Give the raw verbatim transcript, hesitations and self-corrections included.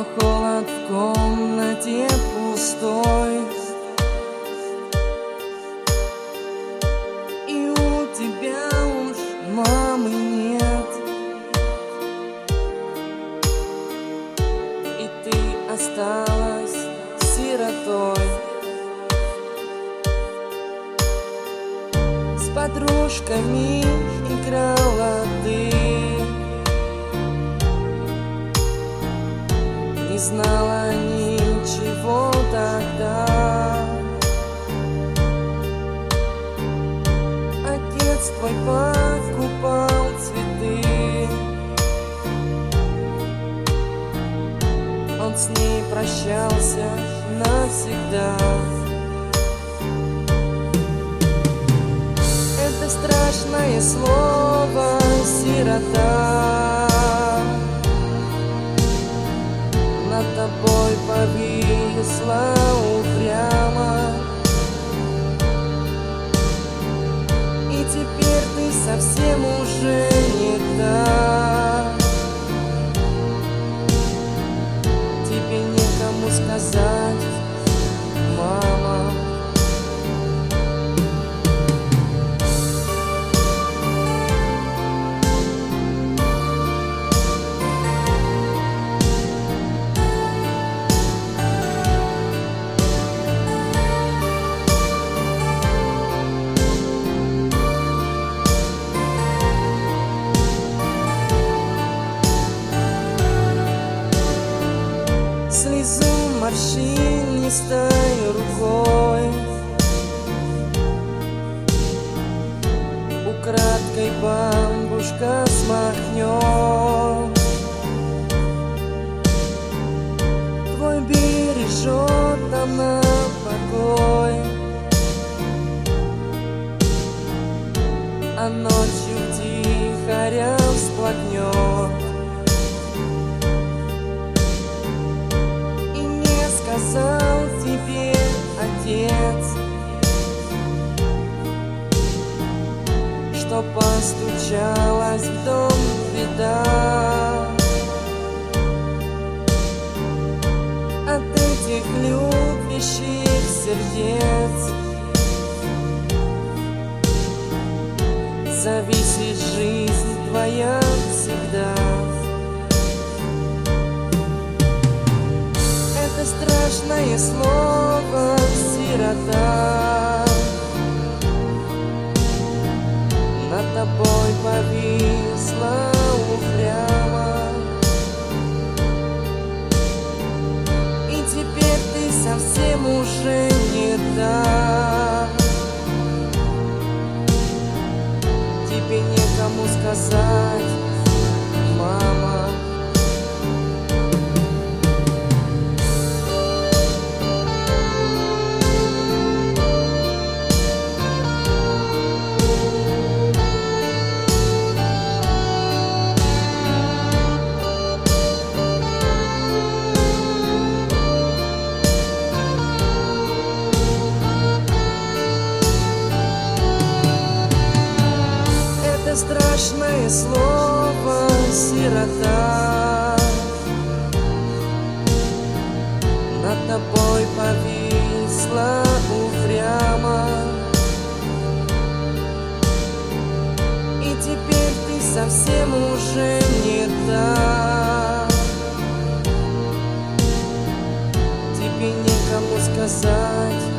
холод в комнате пустой, и у тебя уж мамы нет, и ты осталась сиротой. С подружками играла ты, не знала ничего тогда. Отец твой покупал цветы, он с ней прощался навсегда. Это страшное слово «сирота» над тобой повисла упрямо, и теперь ты совсем уже не та. Тебе некому сказать, мама. Слезу морщинистой рукой, украдкой бабушка смахнет. Твой бережет нам на покой, а ночью втихаря всплакнет. Сказал тебе отец, что постучалась в дом беда. От этих любящих сердец зависит жизнь твоя всегда. Это страшное слово «сирота» над тобой повисла упрямо, и теперь ты совсем уже не та. Тебе некому сказать, мама. Страшное слово «сирота» над тобой повисла упрямо, и теперь ты совсем уже не та. Тебе некому сказать,